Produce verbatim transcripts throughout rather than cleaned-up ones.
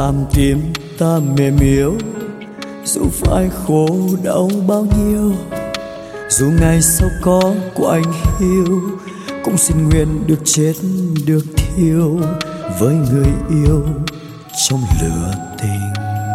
làm tim ta mềm yếu, dù phải khổ đau bao nhiêu, dù ngày sau có của anh hiu, cũng xin nguyện được chết được thiêu với người yêu trong lửa tình.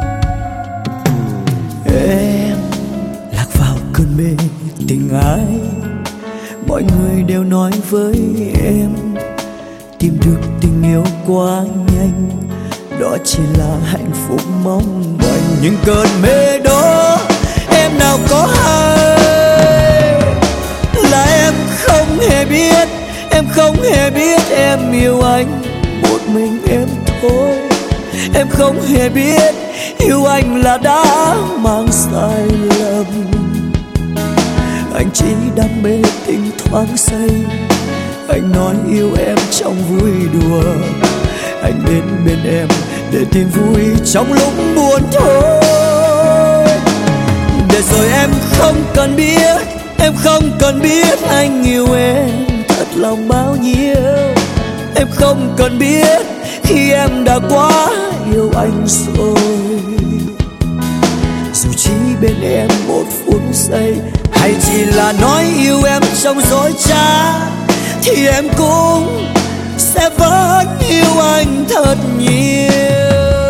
Em lạc vào cơn mê tình ái, mọi người đều nói với em tìm được tình yêu quá nhanh, đó chỉ là hạnh phúc mong manh. Nhưng cơn mê đó em nào có hay, là em không hề biết, em không hề biết em yêu anh một mình em thôi. Em không hề biết yêu anh là đã mang sai lầm, anh chỉ đam mê tình thoáng say. Anh nói yêu em trong vui đùa, anh đến bên em để tìm vui trong lúc buồn thôi. Để rồi em không cần biết, em không cần biết anh yêu em thật lòng bao nhiêu. Em không cần biết khi em đã quá yêu anh rồi, dù chỉ bên em một phút giây, hay chỉ là nói yêu em trong dối trá, thì em cũng sẽ vẫn yêu anh thật nhiều.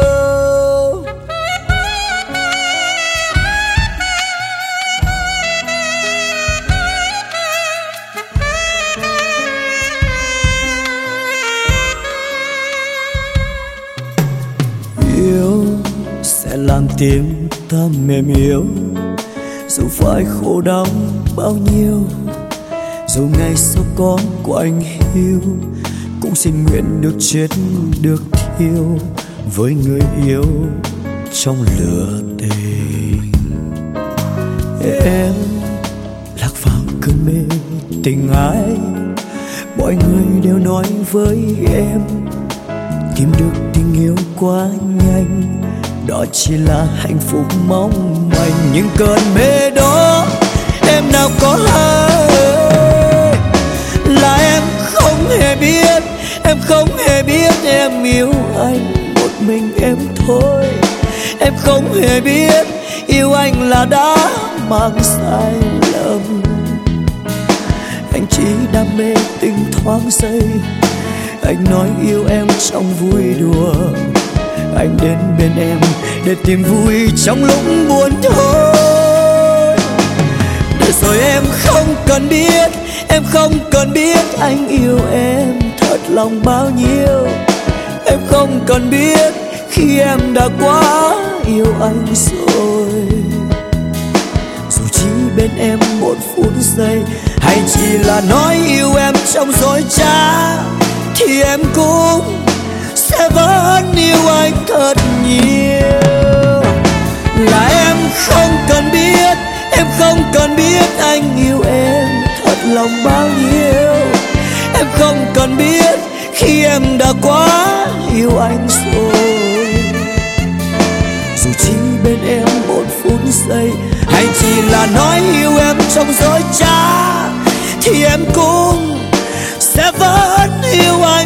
Yêu sẽ làm tim ta mềm yếu, dù phải khổ đau bao nhiêu, dù ngày sau có của anh hiu, cũng xin nguyện được chết được thiêu với người yêu trong lửa tình. Em lạc vào cơn mê tình ái, mọi người đều nói với em tìm được tình yêu quá nhanh, đó chỉ là hạnh phúc mong manh. Nhưng cơn mê đó em nào có hay, là em không hề biết, em không hề biết em yêu anh một mình em thôi. Em không hề biết yêu anh là đã mang sai lầm, anh chỉ đam mê tình thoáng giây. Anh nói yêu em trong vui đùa, anh đến bên em để tìm vui trong lúc buồn thôi. Để rồi em không cần biết, em không cần biết anh yêu em thật lòng bao nhiêu. Em không cần biết khi em đã quá yêu anh rồi, dù chỉ bên em một phút giây, hay chỉ là nói yêu em trong dối trá, thì em cũng sẽ vẫn yêu anh thật nhiều. Là em không cần biết, em không cần biết anh yêu em thật lòng bao nhiêu. Em không cần biết khi em đã quá yêu anh rồi, dù chỉ bên em một phút giây, hay chỉ là nói yêu em trong dối trá, thì em cũng sẽ vẫn yêu anh